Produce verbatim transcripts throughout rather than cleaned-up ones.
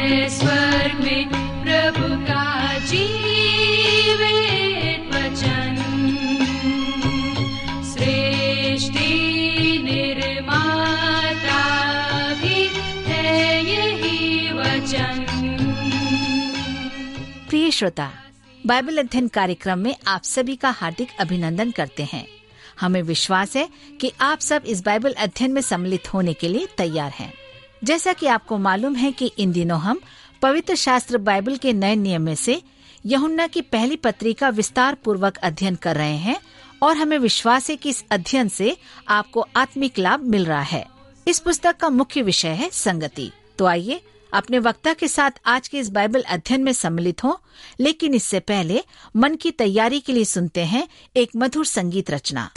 है स्वर्ग में प्रभु का जीवित वचन। सृष्टि निर्माता भी है यही वचन। प्रिय श्रोता, बाइबल अध्ययन कार्यक्रम में आप सभी का हार्दिक अभिनंदन करते हैं। हमें विश्वास है कि आप सब इस बाइबल अध्ययन में सम्मिलित होने के लिए तैयार हैं। जैसा कि आपको मालूम है कि इन दिनों हम पवित्र शास्त्र बाइबल के नए नियम में से यूहन्ना की पहली पत्री का विस्तार पूर्वक अध्ययन कर रहे हैं और हमें विश्वास है कि इस अध्ययन से आपको आत्मिक लाभ मिल रहा है। इस पुस्तक का मुख्य विषय है संगति। तो आइए अपने वक्ता के साथ आज के इस बाइबल अध्ययन में सम्मिलित हों, लेकिन इससे पहले मन की तैयारी के लिए सुनते हैं एक मधुर संगीत रचना।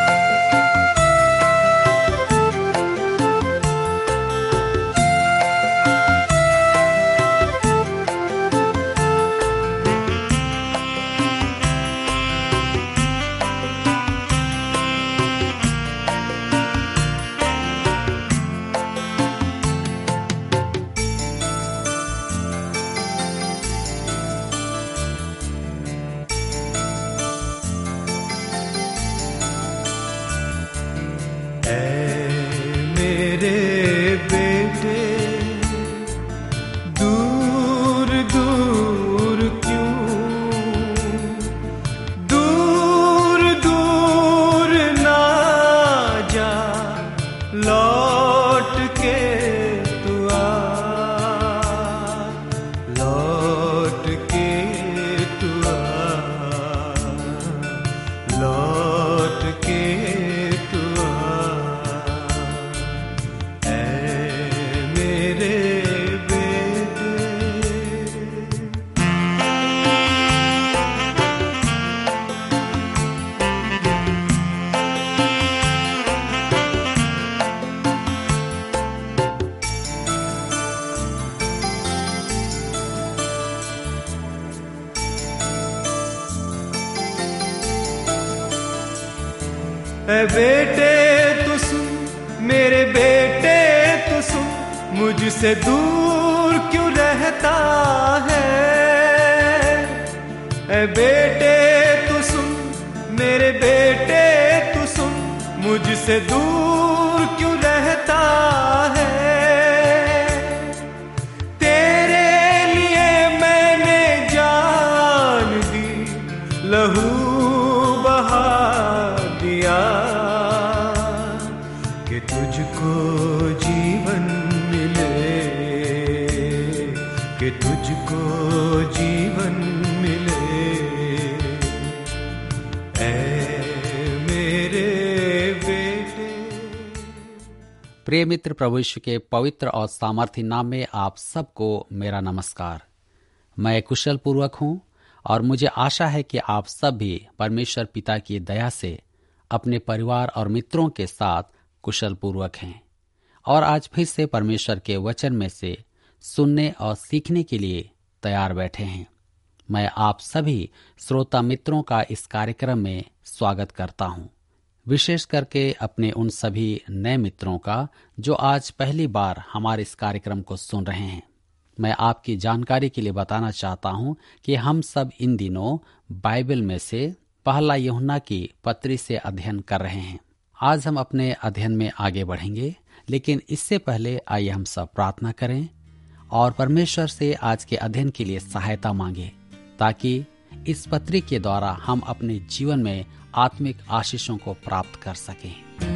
ऐ बेटे तू सुन, मेरे बेटे तू सुन, मुझसे दूर क्यों रहता है। ऐ बेटे तू सुन, मेरे बेटे तू सुन, मुझसे दूर क्यों रहता है। तेरे लिए मैंने जान दी, लहू बहा दिया, कि तुझको जीवन मिले, कि तुझको जीवन मिले। ऐ मेरे बेटे। प्रिय मित्र, प्रभु यीशु के पवित्र और सामर्थी नाम में आप सबको मेरा नमस्कार। मैं कुशल पूर्वक हूँ और मुझे आशा है कि आप सब भी परमेश्वर पिता की दया से अपने परिवार और मित्रों के साथ कुशल पूर्वक हैं और आज फिर से परमेश्वर के वचन में से सुनने और सीखने के लिए तैयार बैठे हैं। मैं आप सभी श्रोता मित्रों का इस कार्यक्रम में स्वागत करता हूं, विशेष करके अपने उन सभी नए मित्रों का जो आज पहली बार हमारे इस कार्यक्रम को सुन रहे हैं। मैं आपकी जानकारी के लिए बताना चाहता हूं कि हम सब इन दिनों बाइबल में से पहला यूहन्ना की पत्री से अध्ययन कर रहे हैं। आज हम अपने अध्ययन में आगे बढ़ेंगे, लेकिन इससे पहले आइए हम सब प्रार्थना करें और परमेश्वर से आज के अध्ययन के लिए सहायता मांगे, ताकि इस पत्री के द्वारा हम अपने जीवन में आत्मिक आशीषों को प्राप्त कर सकें।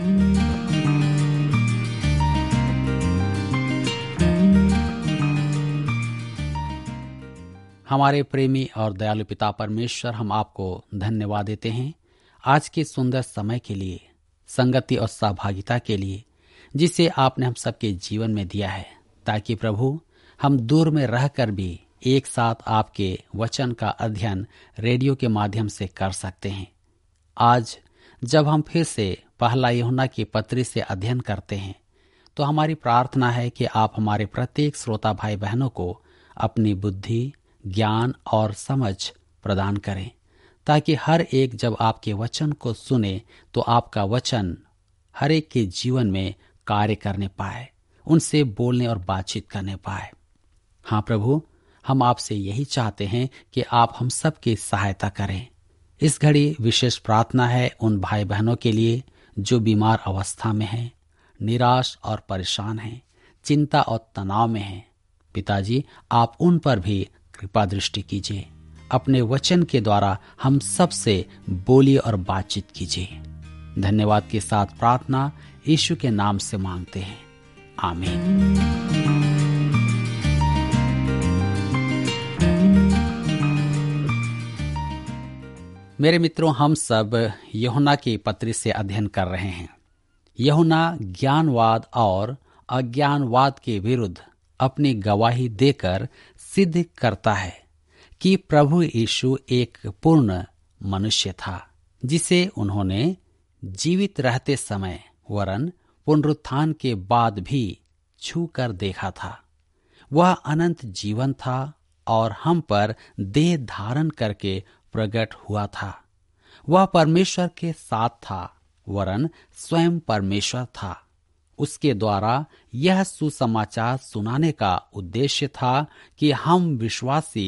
हमारे प्रेमी और दयालु पिता परमेश्वर, हम आपको धन्यवाद देते हैं आज के सुंदर समय के लिए, संगति और सहभागिता के लिए, जिसे आपने हम सबके जीवन में दिया है, ताकि प्रभु हम दूर में रहकर भी एक साथ आपके वचन का अध्ययन रेडियो के माध्यम से कर सकते हैं। आज जब हम फिर से पहला यूहन्ना की पत्री से अध्ययन करते हैं, तो हमारी प्रार्थना है कि आप हमारे प्रत्येक श्रोता भाई बहनों को अपनी बुद्धि, ज्ञान और समझ प्रदान करें, ताकि हर एक जब आपके वचन को सुने तो आपका वचन हर एक के जीवन में कार्य करने पाए, उनसे बोलने और बातचीत करने पाए। हाँ प्रभु, हम आपसे यही चाहते हैं कि आप हम सब की सहायता करें। इस घड़ी विशेष प्रार्थना है उन भाई बहनों के लिए जो बीमार अवस्था में हैं, निराश और परेशान हैं, चिंता और तनाव में हैं। पिताजी, आप उन पर भी कृपा दृष्टि कीजिए। अपने वचन के द्वारा हम सब से बोलिए और बातचीत कीजिए। धन्यवाद के साथ प्रार्थना यीशु के नाम से मांगते हैं, आमीन। मेरे मित्रों, हम सब यूहन्ना की पत्री से अध्ययन कर रहे हैं। यूहन्ना ज्ञानवाद और अज्ञानवाद के विरुद्ध अपनी गवाही देकर सिद्ध करता है कि प्रभु यीशु एक पूर्ण मनुष्य था, जिसे उन्होंने जीवित रहते समय वरन पुनरुत्थान के बाद भी छू कर देखा था। वह अनंत जीवन था और हम पर देह धारण करके प्रकट हुआ था। वह परमेश्वर के साथ था वरन स्वयं परमेश्वर था। उसके द्वारा यह सुसमाचार सुनाने का उद्देश्य था कि हम विश्वासी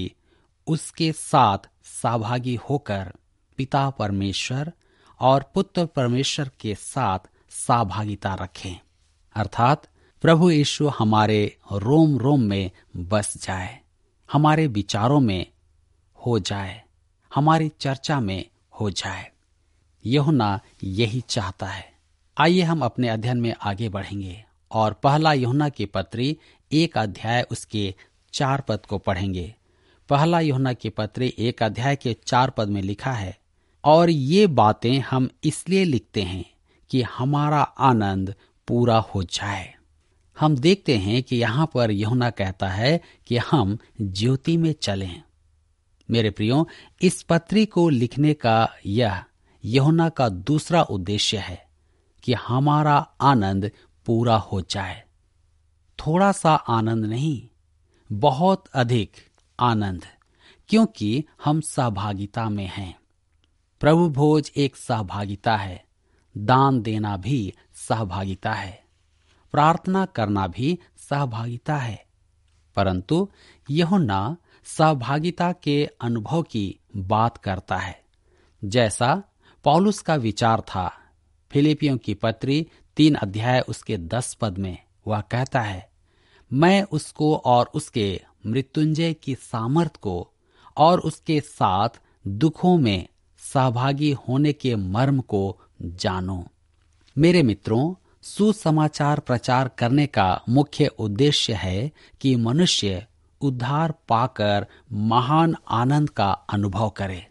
उसके साथ सहभागी होकर पिता परमेश्वर और पुत्र परमेश्वर के साथ सहभागिता रखें, अर्थात प्रभु यीशु हमारे रोम रोम में बस जाए, हमारे विचारों में हो जाए, हमारी चर्चा में हो जाए। यूहन्ना यही चाहता है। आइए हम अपने अध्ययन में आगे बढ़ेंगे और पहला यूहन्ना की पत्री एक अध्याय उसके चार पद को पढ़ेंगे। पहला यूहन्ना की पत्री एक अध्याय के चार पद में लिखा है, और ये बातें हम इसलिए लिखते हैं कि हमारा आनंद पूरा हो जाए। हम देखते हैं कि यहाँ पर यूहन्ना कहता है कि हम ज्योति में चलें। मेरे प्रियो, इस पत्री को लिखने का यह यूहन्ना का दूसरा उद्देश्य है कि हमारा आनंद पूरा हो जाए। थोड़ा सा आनंद नहीं, बहुत अधिक आनंद, क्योंकि हम सहभागिता में हैं। प्रभु भोज एक सहभागिता है, दान देना भी सहभागिता है, प्रार्थना करना भी सहभागिता है। परंतु यूहन्ना सहभागिता के अनुभव की बात करता है, जैसा पौलुस का विचार था। फिलिपियों की पत्री तीन अध्याय उसके दस पद में वह कहता है, मैं उसको और उसके मृत्युंजय की सामर्थ को और उसके साथ दुखों में सहभागी होने के मर्म को जानो। मेरे मित्रों, सुसमाचार प्रचार करने का मुख्य उद्देश्य है कि मनुष्य उद्धार पाकर महान आनंद का अनुभव करे।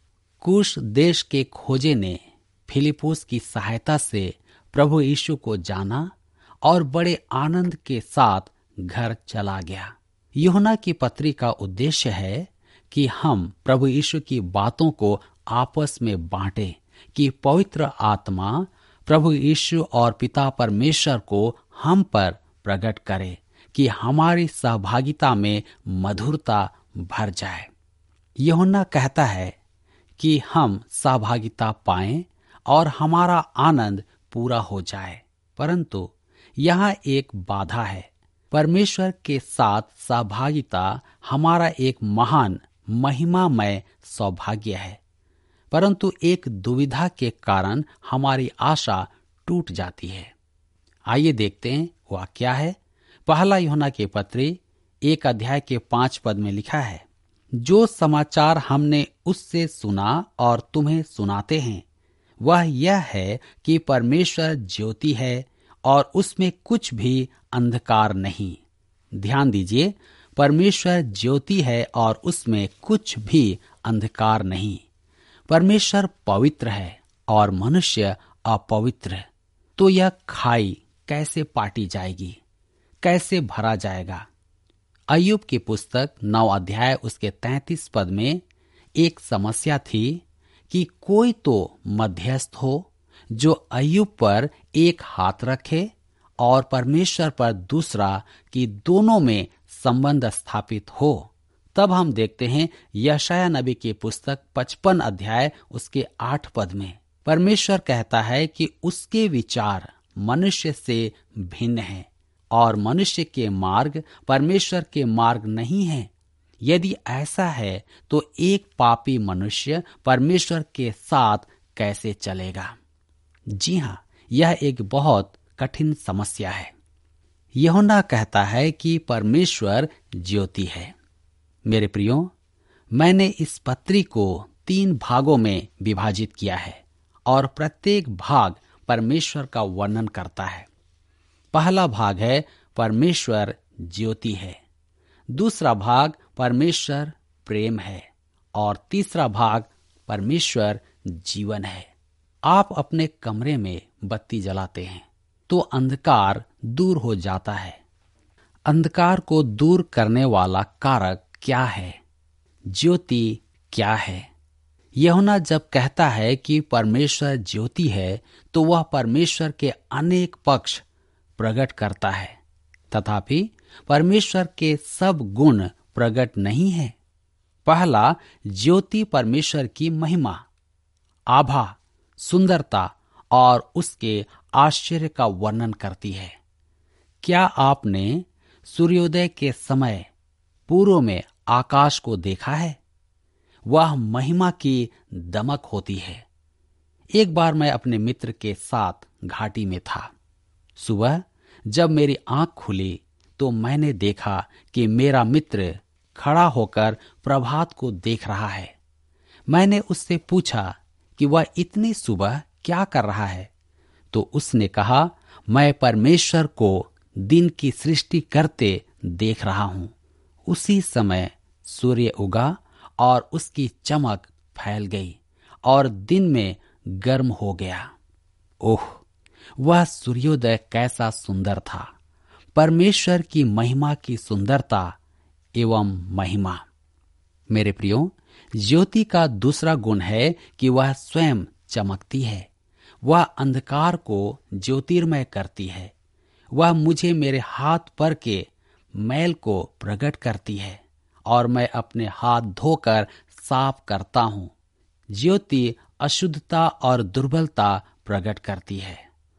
कुश देश के खोजे ने फिलिपुस की सहायता से प्रभु यीशु को जाना और बड़े आनंद के साथ घर चला गया। यूहन्ना की पत्री का उद्देश्य है कि हम प्रभु यीशु की बातों को आपस में बांटें, कि पवित्र आत्मा प्रभु यीशु और पिता परमेश्वर को हम पर प्रकट करे, कि हमारी सहभागिता में मधुरता भर जाए। यूहन्ना कहता है कि हम सहभागिता पाएं और हमारा आनंद पूरा हो जाए, परंतु यहाँ एक बाधा है। परमेश्वर के साथ सहभागिता हमारा एक महान महिमामय सौभाग्य है, परंतु एक दुविधा के कारण हमारी आशा टूट जाती है। आइए देखते हैं वह क्या है। पहला यूहन्ना के पत्री एक अध्याय के पांच पद में लिखा है, जो समाचार हमने उससे सुना और तुम्हें सुनाते हैं वह यह है कि परमेश्वर ज्योति है और उसमें कुछ भी अंधकार नहीं। ध्यान दीजिए, परमेश्वर ज्योति है और उसमें कुछ भी अंधकार नहीं। परमेश्वर पवित्र है और मनुष्य अपवित्र, तो यह खाई कैसे पाटी जाएगी, कैसे भरा जाएगा। अय्यूब की पुस्तक नौ अध्याय उसके तैंतीस पद में एक समस्या थी कि कोई तो मध्यस्थ हो जो अय्यूब पर एक हाथ रखे और परमेश्वर पर दूसरा, कि दोनों में संबंध स्थापित हो। तब हम देखते हैं यशाया नबी की पुस्तक पचपन अध्याय उसके आठ पद में परमेश्वर कहता है कि उसके विचार मनुष्य से भिन्न हैं और मनुष्य के मार्ग परमेश्वर के मार्ग नहीं है। यदि ऐसा है तो एक पापी मनुष्य परमेश्वर के साथ कैसे चलेगा? जी हाँ, यह एक बहुत कठिन समस्या है। यूहन्ना कहता है कि परमेश्वर ज्योति है। मेरे प्रियो, मैंने इस पत्री को तीन भागों में विभाजित किया है और प्रत्येक भाग परमेश्वर का वर्णन करता है। पहला भाग है परमेश्वर ज्योति है, दूसरा भाग परमेश्वर प्रेम है और तीसरा भाग परमेश्वर जीवन है। आप अपने कमरे में बत्ती जलाते हैं तो अंधकार दूर हो जाता है। अंधकार को दूर करने वाला कारक क्या है? ज्योति क्या है? यूहन्ना जब कहता है कि परमेश्वर ज्योति है तो वह परमेश्वर के अनेक पक्ष प्रकट करता है, तथापि परमेश्वर के सब गुण प्रकट नहीं है। पहला, ज्योति परमेश्वर की महिमा, आभा, सुंदरता और उसके आश्चर्य का वर्णन करती है। क्या आपने सूर्योदय के समय पूर्व में आकाश को देखा है? वह महिमा की दमक होती है। एक बार मैं अपने मित्र के साथ घाटी में था। सुबह जब मेरी आंख खुली तो मैंने देखा कि मेरा मित्र खड़ा होकर प्रभात को देख रहा है। मैंने उससे पूछा कि वह इतनी सुबह क्या कर रहा है, तो उसने कहा, मैं परमेश्वर को दिन की सृष्टि करते देख रहा हूं। उसी समय सूर्य उगा और उसकी चमक फैल गई और दिन में गर्म हो गया। ओह, वह सूर्योदय कैसा सुंदर था! परमेश्वर की महिमा की सुंदरता एवं महिमा। मेरे प्रियो, ज्योति का दूसरा गुण है कि वह स्वयं चमकती है। वह अंधकार को ज्योतिर्मय करती है। वह मुझे मेरे हाथ पर के मैल को प्रकट करती है और मैं अपने हाथ धोकर साफ करता हूँ। ज्योति अशुद्धता और दुर्बलता प्रकट करती है।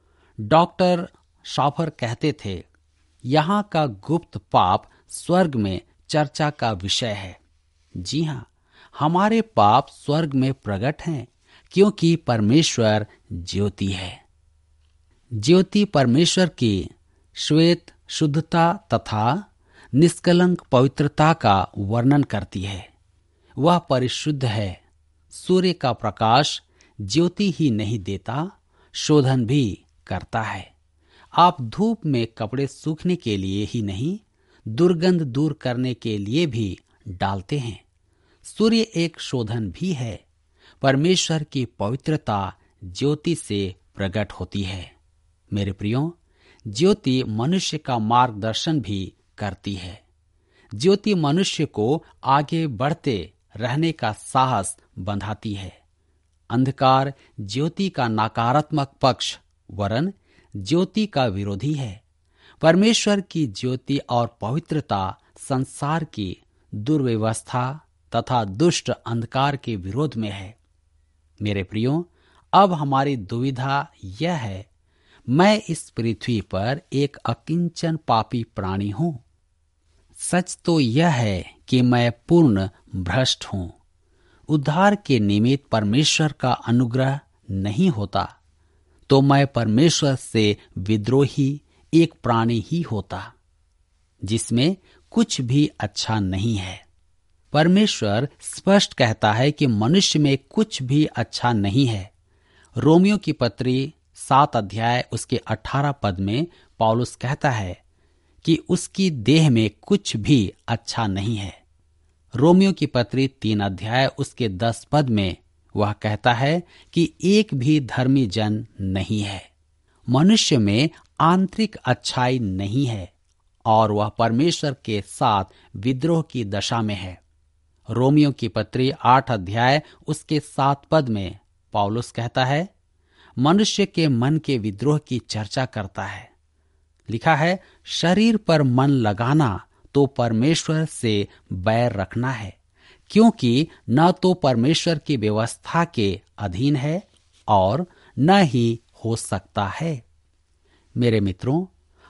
डॉक्टर शॉफर कहते थे, यहाँ का गुप्त पाप स्वर्ग में चर्चा का विषय है। जी हाँ, हमारे पाप स्वर्ग में प्रकट हैं क्योंकि परमेश्वर ज्योति है। ज्योति परमेश्वर की श्वेत शुद्धता तथा निष्कलंक पवित्रता का वर्णन करती है। वह परिशुद्ध है। सूर्य का प्रकाश ज्योति ही नहीं देता, शोधन भी करता है। आप धूप में कपड़े सूखने के लिए ही नहीं, दुर्गंध दूर करने के लिए भी डालते हैं। सूर्य एक शोधन भी है। परमेश्वर की पवित्रता ज्योति से प्रकट होती है। मेरे प्रियो, ज्योति मनुष्य का मार्गदर्शन भी करती है। ज्योति मनुष्य को आगे बढ़ते रहने का साहस बंधाती है। अंधकार ज्योति का नकारात्मक पक्ष वरन ज्योति का विरोधी है। परमेश्वर की ज्योति और पवित्रता संसार की दुर्व्यवस्था तथा दुष्ट अंधकार के विरोध में है। मेरे प्रियो, अब हमारी दुविधा यह है, मैं इस पृथ्वी पर एक अकिंचन पापी प्राणी हूं। सच तो यह है कि मैं पूर्ण भ्रष्ट हूं। उद्धार के निमित्त परमेश्वर का अनुग्रह नहीं होता तो मैं परमेश्वर से विद्रोही एक प्राणी ही होता, जिसमें कुछ भी अच्छा नहीं है। परमेश्वर स्पष्ट कहता है कि मनुष्य में कुछ भी अच्छा नहीं है। रोमियो की पत्री सात अध्याय उसके अठारह पद में पौलुस कहता है कि उसकी देह में कुछ भी अच्छा नहीं है। रोमियो की पत्री तीन अध्याय उसके दस पद में वह कहता है कि एक भी धर्मी जन नहीं है। मनुष्य में आंतरिक अच्छाई नहीं है और वह परमेश्वर के साथ विद्रोह की दशा में है। रोमियो की पत्री आठ अध्याय उसके सात पद में पौलुस कहता है, मनुष्य के मन के विद्रोह की चर्चा करता है। लिखा है, शरीर पर मन लगाना तो परमेश्वर से बैर रखना है, क्योंकि न तो परमेश्वर की व्यवस्था के अधीन है और न ही हो सकता है। मेरे मित्रों,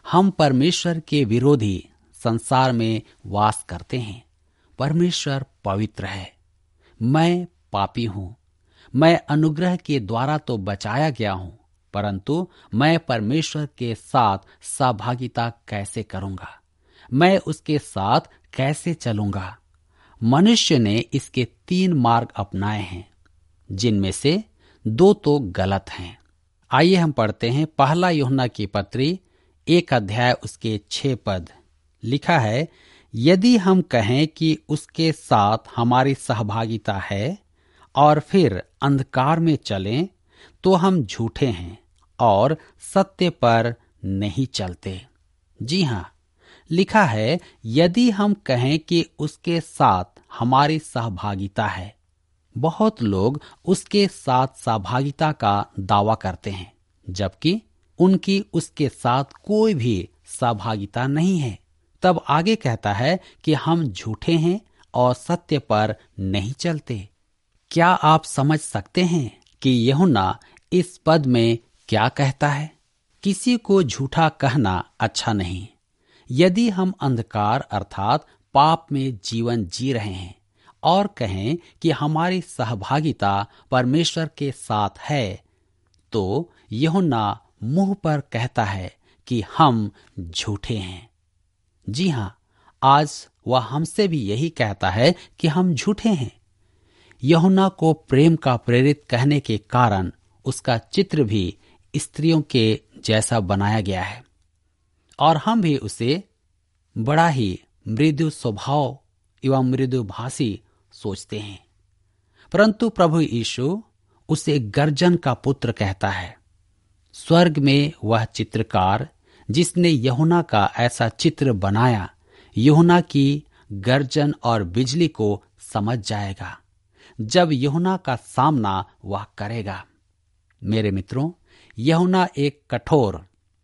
हम परमेश्वर के विरोधी संसार में वास करते हैं। परमेश्वर पवित्र है, मैं पापी हूं। मैं अनुग्रह के द्वारा तो बचाया गया हूं, परंतु मैं परमेश्वर के साथ सहभागिता कैसे करूंगा? मैं उसके साथ कैसे चलूंगा? मनुष्य ने इसके तीन मार्ग अपनाए हैं, जिनमें से दो तो गलत हैं। आइए हम पढ़ते हैं पहला यूहन्ना की पत्री एक अध्याय उसके छह पद। लिखा है, यदि हम कहें कि उसके साथ हमारी सहभागिता है और फिर अंधकार में चलें तो हम झूठे हैं और सत्य पर नहीं चलते। जी हाँ, लिखा है यदि हम कहें कि उसके साथ हमारी सहभागिता है। बहुत लोग उसके साथ सहभागिता का दावा करते हैं, जबकि उनकी उसके साथ कोई भी सहभागिता नहीं है। तब आगे कहता है कि हम झूठे हैं और सत्य पर नहीं चलते। क्या आप समझ सकते हैं कि यूहन्ना इस पद में क्या कहता है? किसी को झूठा कहना अच्छा नहीं। यदि हम अंधकार अर्थात पाप में जीवन जी रहे हैं और कहें कि हमारी सहभागिता परमेश्वर के साथ है, तो यूहन्ना मुंह पर कहता है कि हम झूठे हैं। जी हाँ, आज वह हमसे भी यही कहता है कि हम झूठे हैं। यूहन्ना को प्रेम का प्रेरित कहने के कारण उसका चित्र भी स्त्रियों के जैसा बनाया गया है और हम भी उसे बड़ा ही मृदु स्वभाव एवं मृदु भाषी सोचते हैं, परंतु प्रभु यीशु उसे गर्जन का पुत्र कहता है। स्वर्ग में वह चित्रकार जिसने यूहन्ना का ऐसा चित्र बनाया, यूहन्ना की गर्जन और बिजली को समझ जाएगा जब यूहन्ना का सामना वह करेगा। मेरे मित्रों, यूहन्ना एक कठोर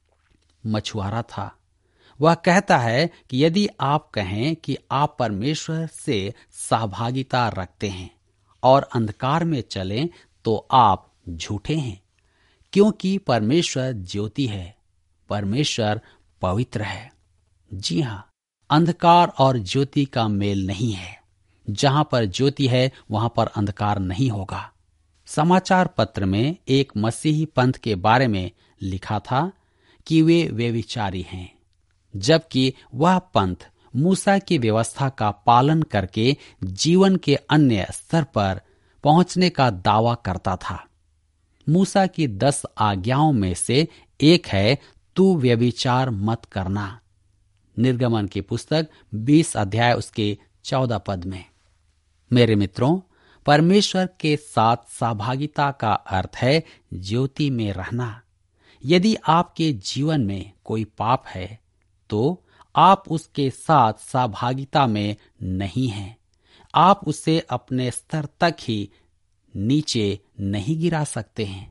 मछुआरा था। वह कहता है कि यदि आप कहें कि आप परमेश्वर से सहभागिता रखते हैं और अंधकार में चलें तो आप झूठे हैं, क्योंकि परमेश्वर ज्योति है, परमेश्वर पवित्र है। जी हाँ, अंधकार और ज्योति का मेल नहीं है। जहां पर ज्योति है वहां पर अंधकार नहीं होगा। समाचार पत्र में एक मसीही पंथ के बारे में लिखा था कि वे व्यभिचारी हैं, जबकि वह पंथ मूसा की व्यवस्था का पालन करके जीवन के अन्य स्तर पर पहुंचने का दावा करता था। मूसा की दस आज्ञाओं में से एक है, तू व्यभिचार मत करना। निर्गमन की पुस्तक बीस अध्याय उसके चौदह पद में। मेरे मित्रों, परमेश्वर के साथ सहभागिता का अर्थ है ज्योति में रहना। यदि आपके जीवन में कोई पाप है तो आप उसके साथ सहभागिता में नहीं हैं। आप उसे अपने स्तर तक ही नीचे नहीं गिरा सकते हैं।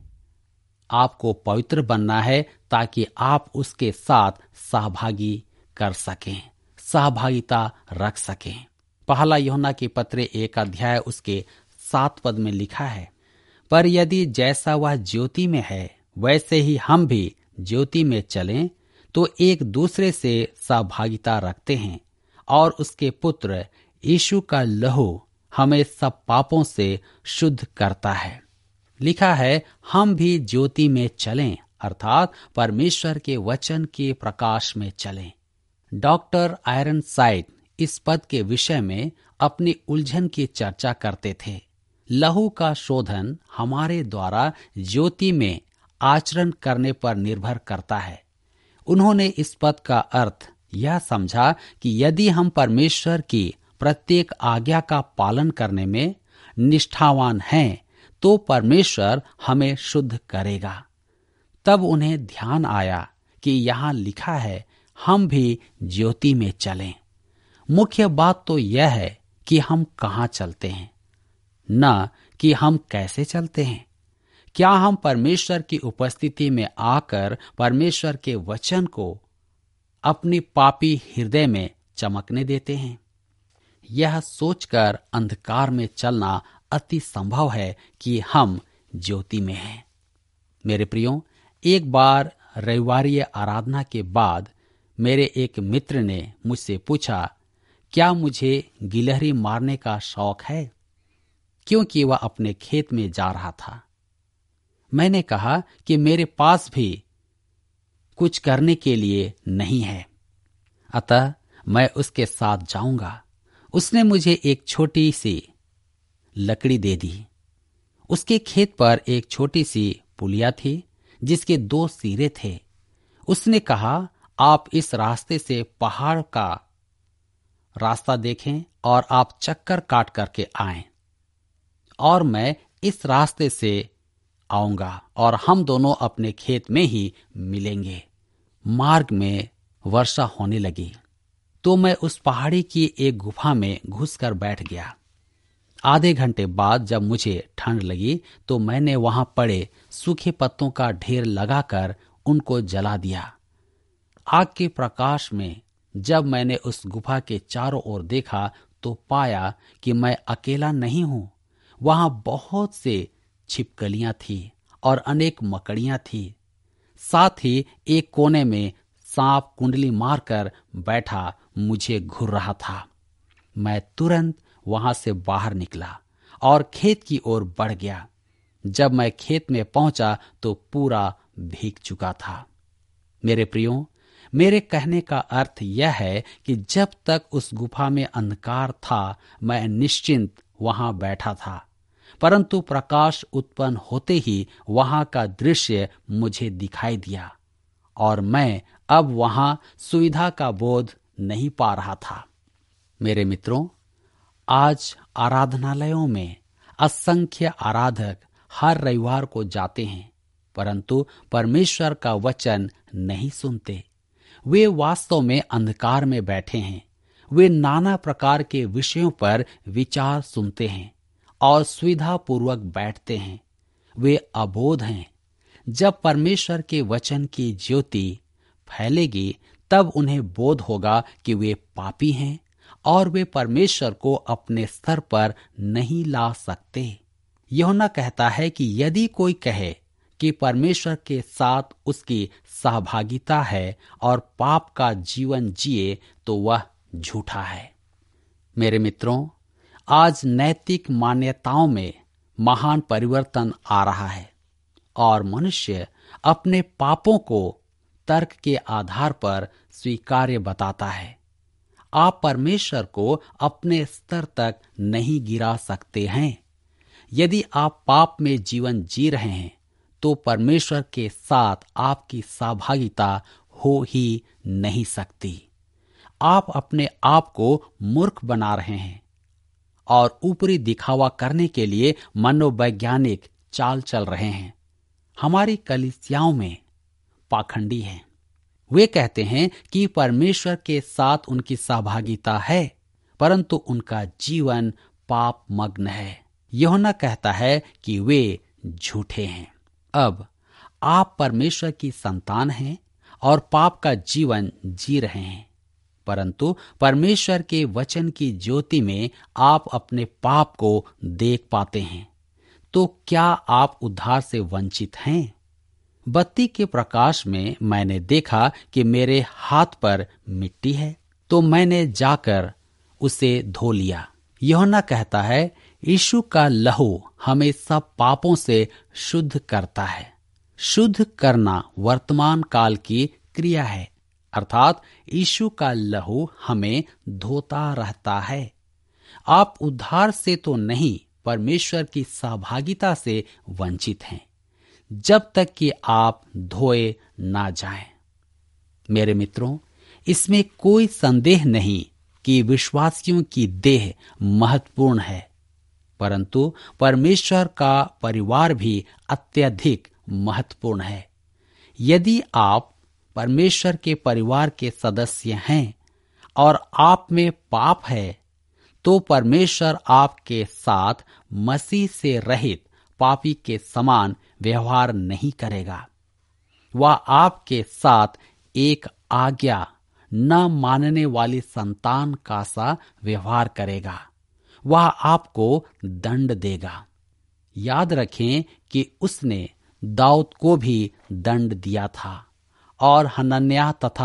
आपको पवित्र बनना है ताकि आप उसके साथ सहभागी कर सकें, सहभागिता रख सकें। पहला यूहन्ना की पत्र एक अध्याय उसके सात पद में लिखा है, पर यदि जैसा वह ज्योति में है वैसे ही हम भी ज्योति में चलें तो एक दूसरे से सहभागिता रखते हैं और उसके पुत्र यीशु का लहू हमें सब पापों से शुद्ध करता है। लिखा है, हम भी ज्योति में चलें अर्थात परमेश्वर के वचन के प्रकाश में चलें। डॉक्टर आयरन साइड इस पद के विषय में अपनी उलझन की चर्चा करते थे। लहू का शोधन हमारे द्वारा ज्योति में आचरण करने पर निर्भर करता है। उन्होंने इस पद का अर्थ यह समझा कि यदि हम परमेश्वर की प्रत्येक आज्ञा का पालन करने में निष्ठावान हैं तो परमेश्वर हमें शुद्ध करेगा। तब उन्हें ध्यान आया कि यहाँ लिखा है, हम भी ज्योति में चलें। मुख्य बात तो यह है कि हम कहाँ चलते हैं, न कि हम कैसे चलते हैं। क्या हम परमेश्वर की उपस्थिति में आकर परमेश्वर के वचन को अपनी पापी हृदय में चमकने देते हैं? यह सोचकर अंधकार में चलना अति संभव है कि हम ज्योति में हैं। मेरे प्रियो, एक बार रविवारीय आराधना के बाद मेरे एक मित्र ने मुझसे पूछा, क्या मुझे गिलहरी मारने का शौक है, क्योंकि वह अपने खेत में जा रहा था। मैंने कहा कि मेरे पास भी कुछ करने के लिए नहीं है, अतः मैं उसके साथ जाऊंगा। उसने मुझे एक छोटी सी लकड़ी दे दी। उसके खेत पर एक छोटी सी पुलिया थी जिसके दो सिरे थे। उसने कहा, आप इस रास्ते से पहाड़ का रास्ता देखें और आप चक्कर काट करके आएं, और मैं इस रास्ते से आऊंगा और हम दोनों अपने खेत में ही मिलेंगे। मार्ग में वर्षा होने लगी तो मैं उस पहाड़ी की एक गुफा में घुसकर बैठ गया। आधे घंटे बाद जब मुझे ठंड लगी तो मैंने वहां पड़े सूखे पत्तों का ढेर लगाकर उनको जला दिया। आग के प्रकाश में जब मैंने उस गुफा के चारों ओर देखा तो पाया कि मैं अकेला नहीं हूं। वहां बहुत से छिपकलियां थी और अनेक मकड़ियां थी। साथ ही एक कोने में सांप कुंडली मारकर बैठा मुझे घूर रहा था। मैं तुरंत वहां से बाहर निकला और खेत की ओर बढ़ गया। जब मैं खेत में पहुंचा तो पूरा भीग चुका था। मेरे प्रियो, मेरे कहने का अर्थ यह है कि जब तक उस गुफा में अंधकार था मैं निश्चिंत वहां बैठा था, परंतु प्रकाश उत्पन्न होते ही वहां का दृश्य मुझे दिखाई दिया और मैं अब वहां सुविधा का बोध नहीं पा रहा था। मेरे मित्रों, आज आराधनालयों में असंख्य आराधक हर रविवार को जाते हैं, परंतु परमेश्वर का वचन नहीं सुनते। वे वास्तव में अंधकार में बैठे हैं। वे नाना प्रकार के विषयों पर विचार सुनते हैं और सुविधा पूर्वक बैठते हैं। वे अबोध हैं। जब परमेश्वर के वचन की ज्योति फैलेगी तब उन्हें बोध होगा कि वे पापी हैं और वे परमेश्वर को अपने स्तर पर नहीं ला सकते। यूहन्ना कहता है कि यदि कोई कहे कि परमेश्वर के साथ उसकी सहभागिता है और पाप का जीवन जिए तो वह झूठा है। मेरे मित्रों, आज नैतिक मान्यताओं में महान परिवर्तन आ रहा है और मनुष्य अपने पापों को तर्क के आधार पर स्वीकार्य बताता है। आप परमेश्वर को अपने स्तर तक नहीं गिरा सकते हैं। यदि आप पाप में जीवन जी रहे हैं तो परमेश्वर के साथ आपकी सहभागिता हो ही नहीं सकती। आप अपने आप को मूर्ख बना रहे हैं और ऊपरी दिखावा करने के लिए मनोवैज्ञानिक चाल चल रहे हैं। हमारी कलीसियाओं में पाखंडी हैं। वे कहते हैं कि परमेश्वर के साथ उनकी सहभागिता है, परंतु उनका जीवन पाप मग्न है। यूहन्ना कहता है कि वे झूठे हैं। अब आप परमेश्वर की संतान हैं और पाप का जीवन जी रहे हैं, परंतु परमेश्वर के वचन की ज्योति में आप अपने पाप को देख पाते हैं। तो क्या आप उद्धार से वंचित हैं? बत्ती के प्रकाश में मैंने देखा कि मेरे हाथ पर मिट्टी है, तो मैंने जाकर उसे धो लिया। यूहन्ना कहता है, यीशु का लहू हमें सब पापों से शुद्ध करता है। शुद्ध करना वर्तमान काल की क्रिया है, अर्थात यीशु का लहू हमें धोता रहता है। आप उद्धार से तो नहीं, परमेश्वर की सहभागिता से वंचित हैं जब तक कि आप धोए ना जाएं। मेरे मित्रों, इसमें कोई संदेह नहीं कि विश्वासियों की देह महत्वपूर्ण है, परंतु परमेश्वर का परिवार भी अत्यधिक महत्वपूर्ण है। यदि आप परमेश्वर के परिवार के सदस्य हैं और आप में पाप है, तो परमेश्वर आपके साथ मसीह से रहित पापी के समान व्यवहार नहीं करेगा। वह आपके साथ एक आज्ञा न मानने वाली संतान का सा व्यवहार करेगा। वह आपको दंड देगा। याद रखें कि उसने दाऊद को भी दंड दिया था और हनन्याह तथा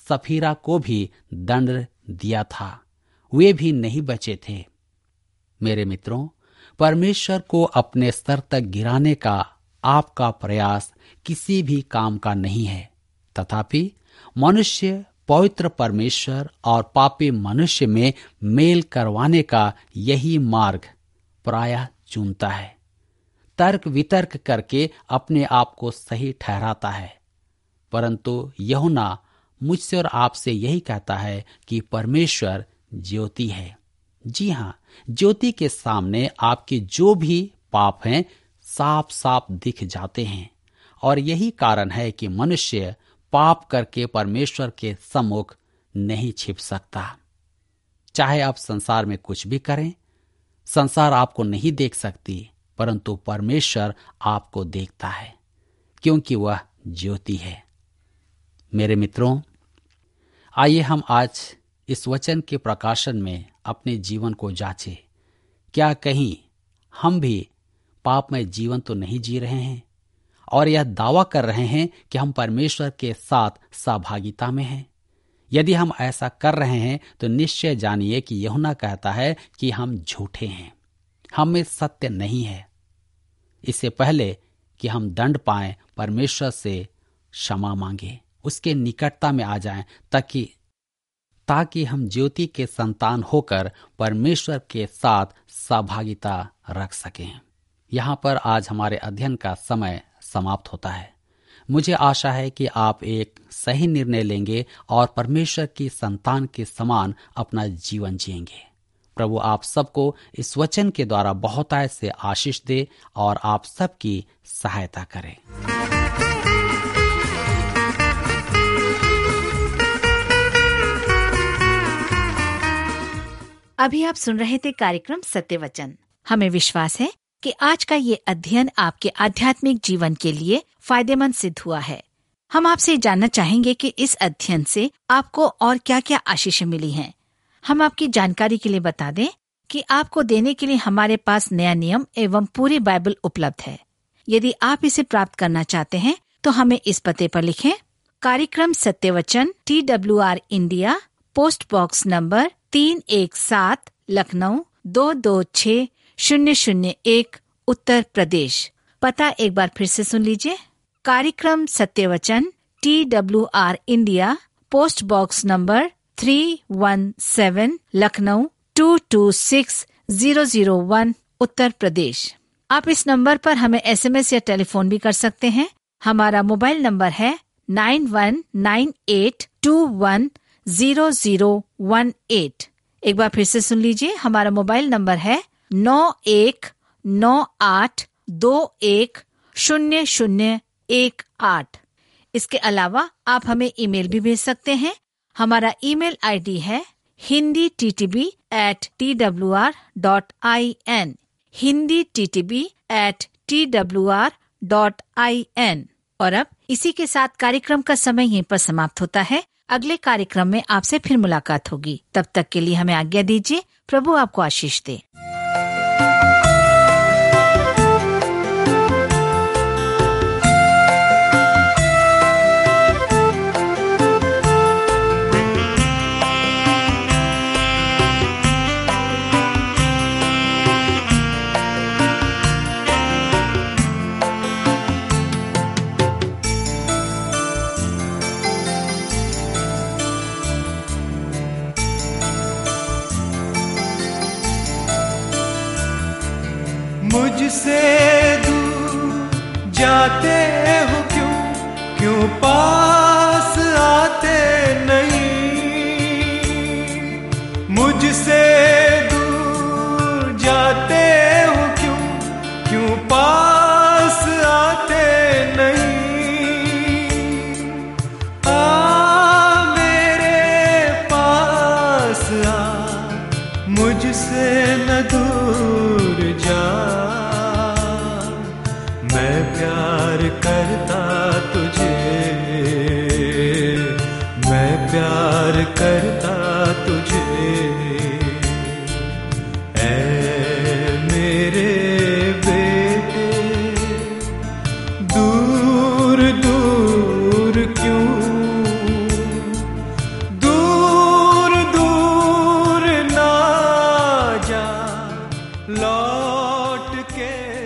सफीरा को भी दंड दिया था, वे भी नहीं बचे थे। मेरे मित्रों, परमेश्वर को अपने स्तर तक गिराने का आपका प्रयास किसी भी काम का नहीं है। तथापि मनुष्य पवित्र परमेश्वर और पापी मनुष्य में मेल करवाने का यही मार्ग प्रायः चुनता है। तर्क वितर्क करके अपने आप को सही ठहराता है। परंतु यूहन्ना मुझसे और आपसे यही कहता है कि परमेश्वर ज्योति है। जी हाँ, ज्योति के सामने आपके जो भी पाप हैं साफ साफ दिख जाते हैं। और यही कारण है कि मनुष्य पाप करके परमेश्वर के सम्मुख नहीं छिप सकता। चाहे आप संसार में कुछ भी करें, संसार आपको नहीं देख सकती, परंतु परमेश्वर आपको देखता है, क्योंकि वह ज्योति है। मेरे मित्रों, आइए हम आज इस वचन के प्रकाशन में अपने जीवन को जांचें। क्या कहीं हम भी पापमय जीवन तो नहीं जी रहे हैं और यह दावा कर रहे हैं कि हम परमेश्वर के साथ सहभागिता में हैं? यदि हम ऐसा कर रहे हैं तो निश्चय जानिए कि यूहन्ना कहता है कि हम झूठे हैं, हम में सत्य नहीं है। इससे पहले कि हम दंड पाएं, परमेश्वर से क्षमा मांगे, उसके निकटता में आ जाएं, ताकि ताकि हम ज्योति के संतान होकर परमेश्वर के साथ सहभागिता रख सकें। यहाँ पर आज हमारे अध्ययन का समय समाप्त होता है। मुझे आशा है कि आप एक सही निर्णय लेंगे और परमेश्वर की संतान के समान अपना जीवन जिएंगे। प्रभु आप सबको इस वचन के द्वारा बहुतायत से आशीष दे और आप सबकी सहायता करें। अभी आप सुन रहे थे कार्यक्रम सत्य वचन। हमें विश्वास है कि आज का ये अध्ययन आपके आध्यात्मिक जीवन के लिए फायदेमंद सिद्ध हुआ है। हम आपसे जानना चाहेंगे कि इस अध्ययन से आपको और क्या क्या आशीषें मिली हैं। हम आपकी जानकारी के लिए बता दें कि आपको देने के लिए हमारे पास नया नियम एवं पूरी बाइबल उपलब्ध है। यदि आप इसे प्राप्त करना चाहते हैं तो हमें इस पते पर लिखें। कार्यक्रम Satya Vachan, T W R India, post box number तीन एक सात, लखनऊ दो दो छः शून्य शून्य एक, उत्तर प्रदेश। पता एक बार फिर से सुन लीजिए। कार्यक्रम Satyavachan, T W R India, post box number three one seven, Lucknow two two six zero zero one, Uttar Pradesh. आप इस नंबर पर हमें एस एम एस या टेलीफोन भी कर सकते हैं। हमारा मोबाइल नंबर है nine one nine eight two one zero zero one eight. एक बार फिर से सुन लीजिए। हमारा मोबाइल नंबर है नौ एक नौ आठ दो एक शून्य शून्य एक आठ। इसके अलावा आप हमें ईमेल भी भेज सकते हैं। हमारा ईमेल आईडी है Hindi T T B at T W R dot I N, Hindi T T B at T W R dot I N. और अब इसी के साथ कार्यक्रम का समय यहीं पर समाप्त होता है। अगले कार्यक्रम में आपसे फिर मुलाकात होगी। तब तक के लिए हमें आज्ञा दीजिए। प्रभु आपको आशीष दे। मुझसे दूर जाते हो क्यों, क्यों पास आते नहीं। मुझसे दूर जाते हो क्यों, क्यों पास आते नहीं। आ मेरे पास आ, मुझसे न दूर जा। मैं प्यार करता तुझे, मैं प्यार करता तुझे। ऐ मेरे बेटे दूर दूर क्यों, के